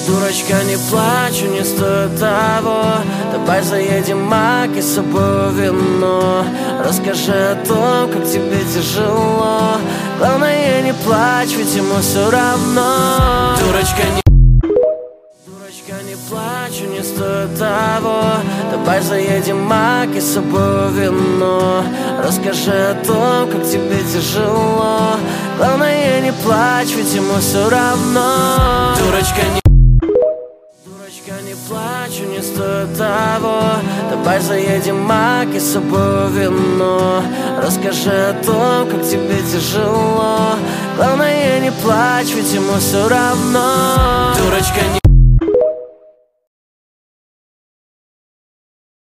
Дурочка, не плачь, не стоит того. Давай заедем мак и с собой вино. Расскажи о том, как тебе тяжело. Главное, не плачь, ведь ему все равно. Дурочка, не плачь, не стоит того. Давай заедем мак и с собой вино. Расскажи о том, как тебе тяжело. Главное, не плачь, ведь ему все равно. Дурочка, не плачь, не стоит того. Давай заедем мак и с собой вино. Расскажи о том, как тебе тяжело. Главное, не плачь, ведь ему все равно. Дурочка,